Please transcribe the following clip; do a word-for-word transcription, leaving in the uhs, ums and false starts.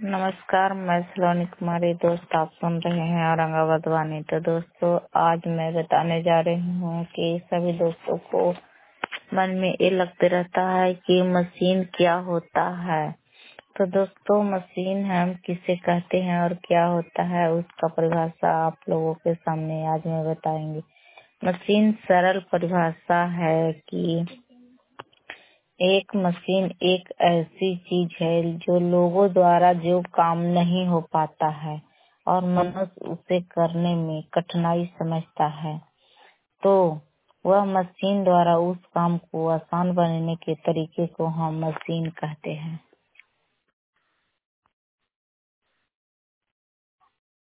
नमस्कार, मैं सलोनी कुमारी। दोस्त आप सुन रहे हैं औरंगाबाद वाणी। तो दोस्तों, आज मैं बताने जा रही हूँ कि सभी दोस्तों को मन में ये लगते रहता है कि मशीन क्या होता है। तो दोस्तों, मशीन हम किसे कहते हैं और क्या होता है, उसका परिभाषा आप लोगों के सामने आज मैं बताएंगी। मशीन सरल परिभाषा है कि एक मशीन एक ऐसी चीज है जो लोगों द्वारा जो काम नहीं हो पाता है और मनुष्य उसे करने में कठिनाई समझता है, तो वह मशीन द्वारा उस काम को आसान बनाने के तरीके को हम मशीन कहते हैं।